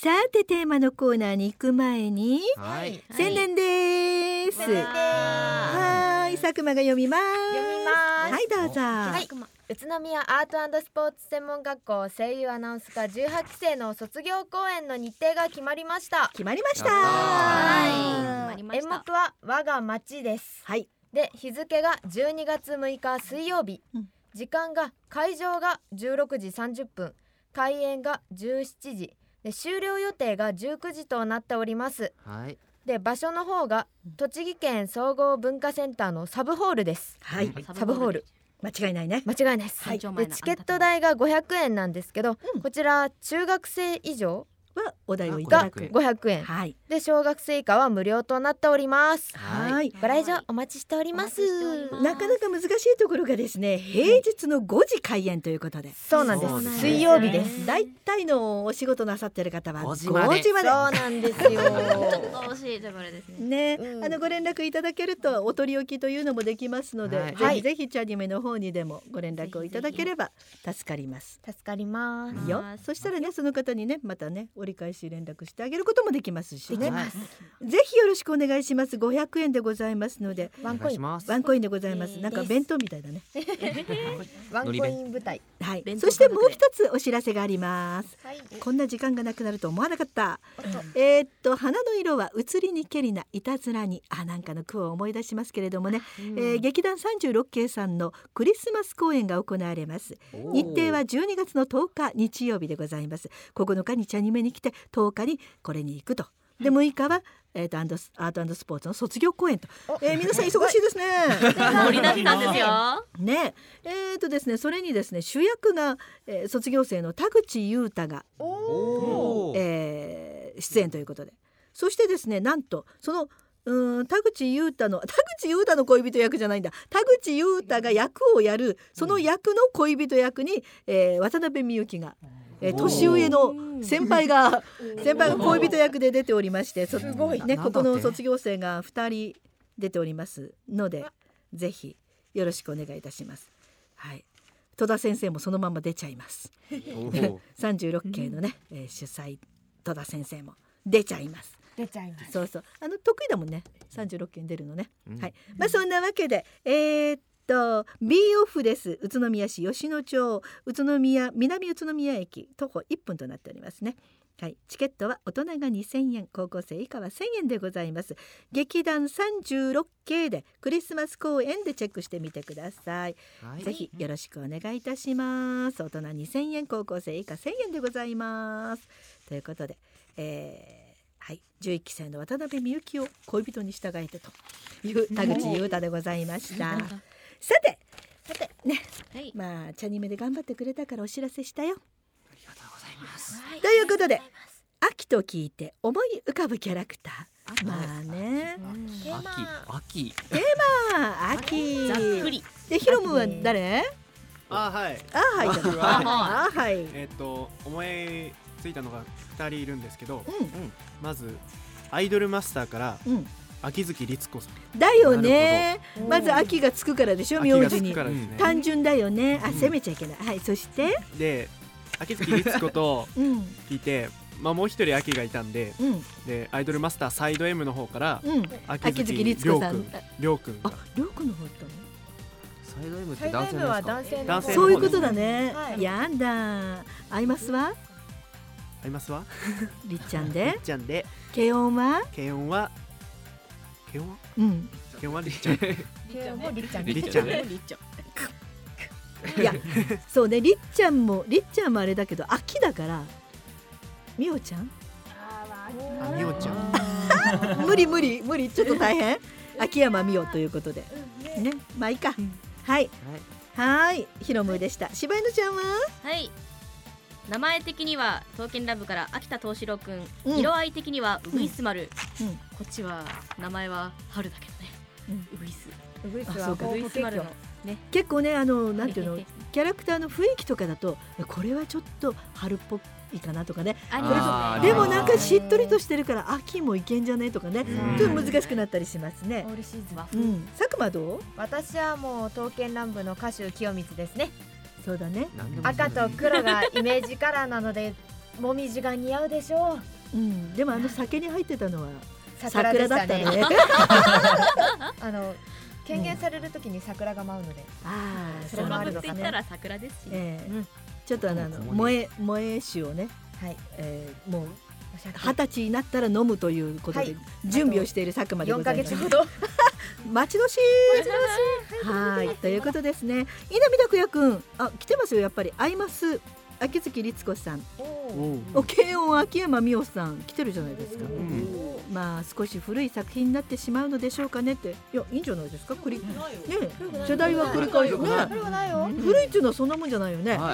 さてテーマのコーナーに行く前に、 はい、 宣伝です。はい、佐久間が読みます。はい、どうぞ。 はい、宇都宮アート&スポーツ専門学校声優アナウンス科18期生の卒業公演の日程が決まりました。 決まりました。 はい、演目は我が町です。 はい。 で、日付が12月6日水曜日、時間が会場が16時30分、開演が17時で、終了予定が19時となっております。 はい。 で、場所の方が栃木県総合文化センターのサブホールです。 はい、 サブホール間違いないね。 間違いないです、はい、でチケット代が500円なんですけど、こちら中学生以上はお代をいただく 500円、はい、で小学生以下は無料となっております。 はい、 ご来場お待ちしております。 なかなか難しいところがですね、平日の5時開演ということで、 そうなんです。水曜日です。 だいたいのお仕事なさってる方は5時まで。 そうなんですよ。ちょっと惜しいところですね。 ご連絡いただけるとお取り置きというのもできますので、ぜひぜひチャニメの方にでもご連絡をいただければ助かります。 助かりますよ。そしたらね、その方にねまたね折り返し連絡してあげることもできますしね。ぜひよろしくお願いします。500円でございますので、 ワンコインでございます。なんか弁当みたいだね。 ワンコイン舞台。 はい。そしてもう一つお知らせがあります。こんな時間がなくなると思わなかった。花の色は移りにけりないたずらに、なんかの句を思い出しますけれどもね、劇団36系さんのクリスマス公演が行われます。日程は12月の10日日曜日でございます。9日にチャニメに来て10日にこれに行くと。で6日はアート&スポーツの卒業公演と、皆さん忙しいですね。 盛りだくさんですよ。 ね、ですね、それにですね主役が、卒業生の田口裕太が、出演ということで、そしてですね、なんとその田口裕太の恋人役じゃないんだ。田口裕太が役をやるその役の恋人役に、渡辺美幸が、年上の先輩が恋人役で出ておりまして、すごいね、ここの卒業生が2人出ておりますので、ぜひよろしくお願いいたします。はい、戸田先生もそのまま出ちゃいます。36系のね、主催戸田先生も出ちゃいます。そうそう、得意だもんね、36件出るのね。はい、そんなわけでB オフです。宇都宮市吉野町南宇都宮駅徒歩1分となっておりますね。はい、チケットは大人が2000円、高校生以下は1000円でございます。劇団36系でクリスマス公演でチェックしてみてください。ぜひよろしくお願いいたします。大人2000円、高校生以下1000円でございます。ということで、はい、11期生の渡辺美幸を恋人に従えてという田口裕太でございました。さてね、チャニメで頑張ってくれたからお知らせしたよ。 ありがとうございます。 ということで、秋と聞いて思い浮かぶキャラクター、 秋ざっくりで、ヒロムは誰？ はい。思いついたのが2人いるんですけど、まずアイドルマスターから秋月律子さんだよね。まず秋がつくからでしょ、名字に。単純だよね。責めちゃいけない。はい、そしてで秋月律子と聞いて、もう一人秋がいたんで、でアイドルマスターサイド M の方から秋月律子さん、りょうくんの方だったの。 サイド M って男性なんですか？ そういうことだね。やだ。アイマスはりっちゃんで、ケオンはりっちゃん。いや、そうね、りっちゃんもあれだけど、秋だからみおちゃん。 みおちゃん。 無理、ちょっと大変。秋山みおということでね、まあいいか。はい、ヒロムでした。柴犬ちゃんは？ はい、名前的には刀剣乱舞から秋田藤四郎くん、色合い的にはウグイス丸、こっちは名前は春だけどね、ウグイス丸のね、 結構ね、なんていうの、キャラクターの雰囲気とかだとこれはちょっと春っぽいかなとかね、でもなんかしっとりとしてるから秋もいけんじゃねとかね、ちょっと難しくなったりしますね。佐久間どう？ 私はもう刀剣乱舞の歌手清光ですね。 そうだね。 赤と黒がイメージカラーなので、 もみじが似合うでしょう。でも酒に入ってたのは桜だったね。権限されるときに桜が舞うので、 それもあるのかね。言ったら桜ですし、 ちょっと萌え酒をね、もう20歳になったら飲むということで準備をしている佐久間でございます。 4ヶ月ほど待ち遠しい。はい、ということですね。稲見拓也くん、来てますよ。やっぱりアイマス秋月律子さん、慶音秋山美桜さん来てるじゃないですか。まあ少し古い作品になってしまうのでしょうかねって。いや、いいんじゃないですか。ね、世代は繰り返すね。古いっていうのはそんなもんじゃないよね。はい、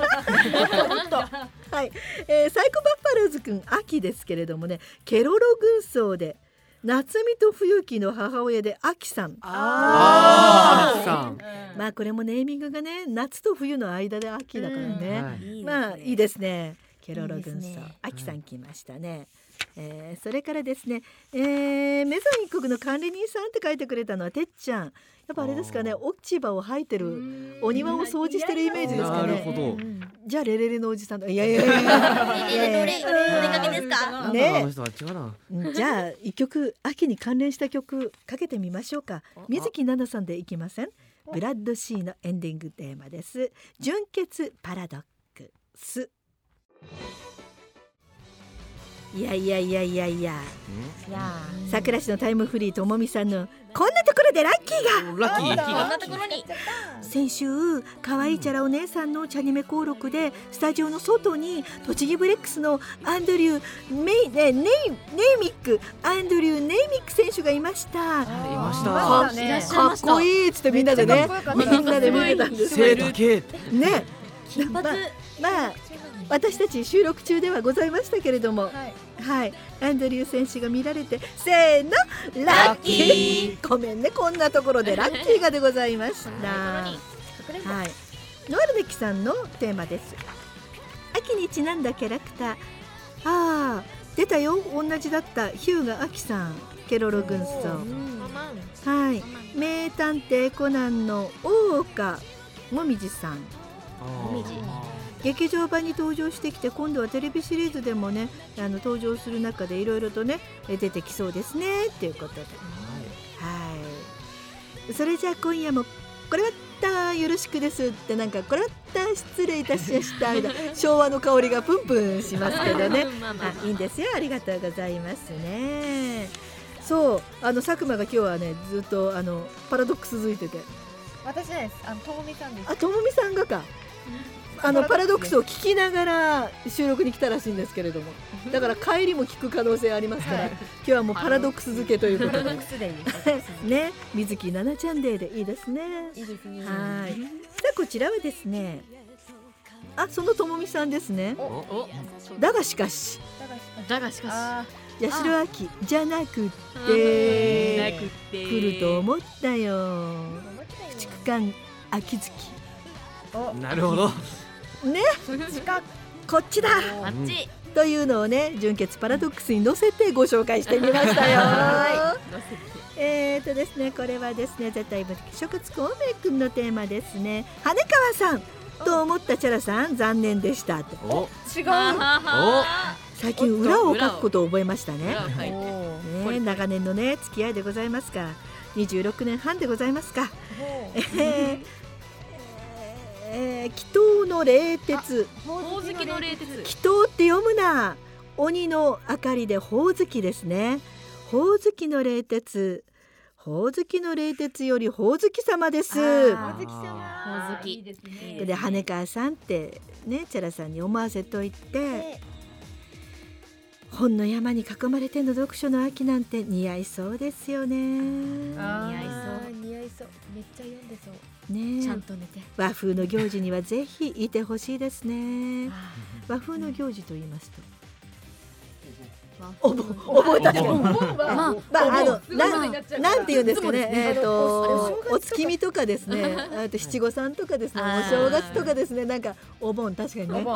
サイコバッファローズくん秋ですけれどもね、ケロロ軍曹で夏美と冬木の母親で秋さん。まあこれもネーミングがね、夏と冬の間で秋だからね、まあいいですね。ケロロ軍曹、秋さん来ましたね。それからですね、メゾン一国の管理人さんって書いてくれたのはてっちゃん。やっぱあれですかね、落ち葉を吐いてるお庭を掃除してるイメージですかね。 なるほど。 じゃあレレレのおじさんと、いやお出かけですかね。じゃあ一曲秋に関連した曲かけてみましょうか。水木奈々さんでいきません？ブラッドシーのエンディングテーマです。純潔パラドックス。いや桜市のタイムフリーともみさんのこんなところでラッキーがこんなところに先週可愛いチャラお姉さんのチャニメ登録でスタジオの外に栃木ブレックスのアンドリューネイミック選手がいました。かっこいいっつってみんなでね、みんなで見てたんですね。まあ私たち収録中ではございましたけれども、はい、アンドリュー選手が見られて、せーのラッキー。ごめんね、こんなところでラッキーがでございました。はい、ノアルメキさんのテーマです。秋にちなんだキャラクター。出たよ、同じだった。ヒューガアキさん、ケロロ軍曹。はい、名探偵コナンの大岡もみじさん。劇場版に登場してきて、今度はテレビシリーズでもね、登場する中でいろいろとね出てきそうですねっていうことで、それじゃあ今夜もこれはったよろしくですって、なんかこれはった失礼いたしましたみたいな昭和の香りがプンプンしますけどねいいんですよ、ありがとうございますね。そう、佐久間が今日はねずっとパラドックス続いてて、 私ね、ともみさんです。 ともみさんがかパラドックスを聞きながら収録に来たらしいんですけれども、だから帰りも聞く可能性ありますから、今日はもうパラドックス漬けということでね、水木奈々ちゃんデーでいいですね。 いいですね。 はい。さあこちらはですね、そのともみさんですね。だがしかし八代亜紀じゃなくて来ると思ったよ。駆逐艦秋月。 なるほどね、こっちだというのをね、純潔パラドックスに載せてご紹介してみましたよ。ですね、これはですね、絶対無敵諸葛孔明君のテーマですね。羽川さんと思ったチャラさん残念でしたって。 違う。 最近裏を書くことを覚えましたね。長年のね付き合いでございますか。26年半でございますか。祈祷の冷徹、 ほおずきの冷徹、 祈祷って読むな。鬼の明かりでほおずきですね。ほおずきの冷徹、ほおずきの冷徹よりほおずき様です。 ほおずき様、 ほおずきで羽川さんってね、チャラさんに思わせといて、本の山に囲まれての読書の秋なんて似合いそうですよね。 似合いそう、めっちゃ読んでそうね。 ちゃんと寝て。 和風の行事にはぜひいてほしいですね。和風の行事と言いますと、お盆だけなんて言うんですかね、お月見とかですね、七五三とかですね、お正月とかですね、なんかお盆、確かにね、 お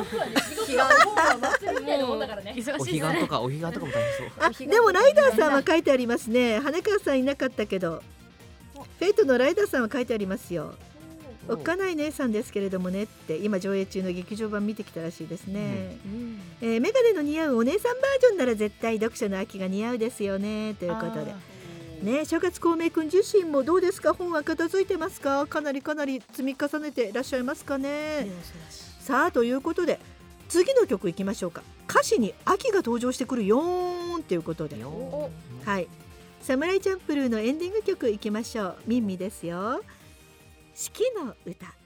彼岸とかも大変そう。でもライダーさんは書いてありますね。羽川さんいなかったけどフェイトのライダーさんは書いてありますよ。 おっかない姉さんですけれどもねって今上映中の劇場版見てきたらしいですね、メガネの似合うお姉さんバージョンなら絶対読書の秋が似合うですよねということでね、正月孔明くん自身もどうですか？本は片付いてますか？かなり積み重ねていらっしゃいますかね。さあということで次の曲いきましょうか。歌詞に秋が登場してくるよーんということで、はい、サムライチャンプルーのエンディング曲いきましょう。ミンミですよ。四季の歌。